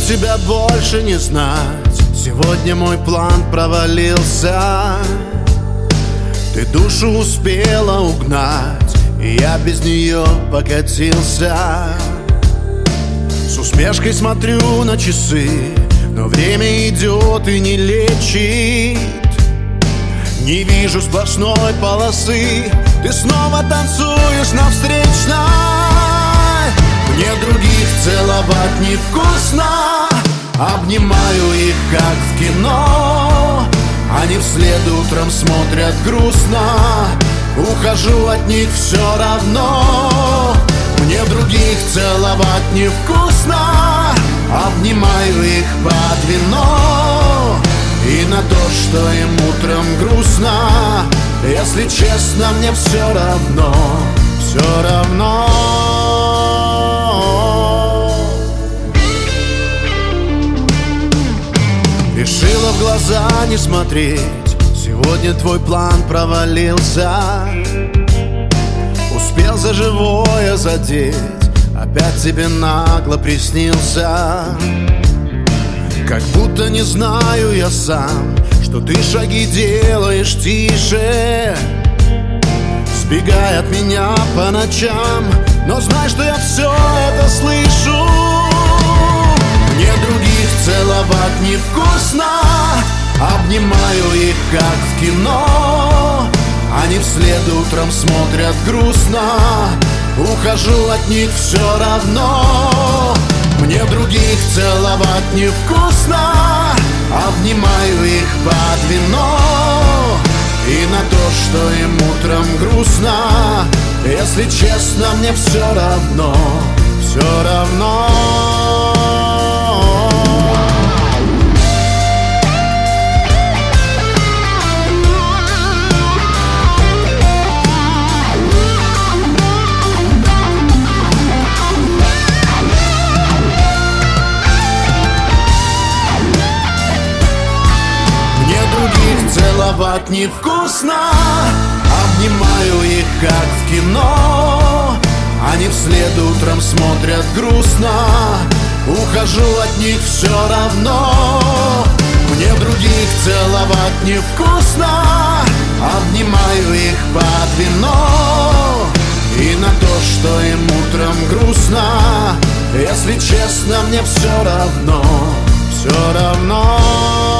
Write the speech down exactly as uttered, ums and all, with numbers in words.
тебя больше не знать. Сегодня мой план провалился. Ты душу успела угнать, и я без нее покатился. С усмешкой смотрю на часы, но время идет и не лечит. Не вижу сплошной полосы, ты снова танцуешь на встречной. Мне других целовать невкусно, обнимаю их, как в кино. Они вслед утром смотрят грустно, ухожу от них все равно. Мне других целовать невкусно, обнимаю их под вино. И на то, что им утром грустно, если честно, мне все равно, все равно. Решила в глаза не смотреть, сегодня твой план провалился. Успел за живое задеть, опять тебе нагло приснился. Как будто не знаю я сам, что ты шаги делаешь тише, сбегая от меня по ночам, но знай, что я все это слышу. Мне других целовать невкусно, обнимаю их, как в кино. Они вслед утром смотрят грустно, ухожу от них все равно. Мне других целовать невкусно, обнимаю их под вино. И на то, что им утром грустно, если честно, мне все равно, все равно. Целовать невкусно, обнимаю их, как в кино. Они вслед утром смотрят грустно, ухожу от них все равно. Мне других целовать невкусно, обнимаю их под вино. И на то, что им утром грустно, если честно, мне все равно, все равно.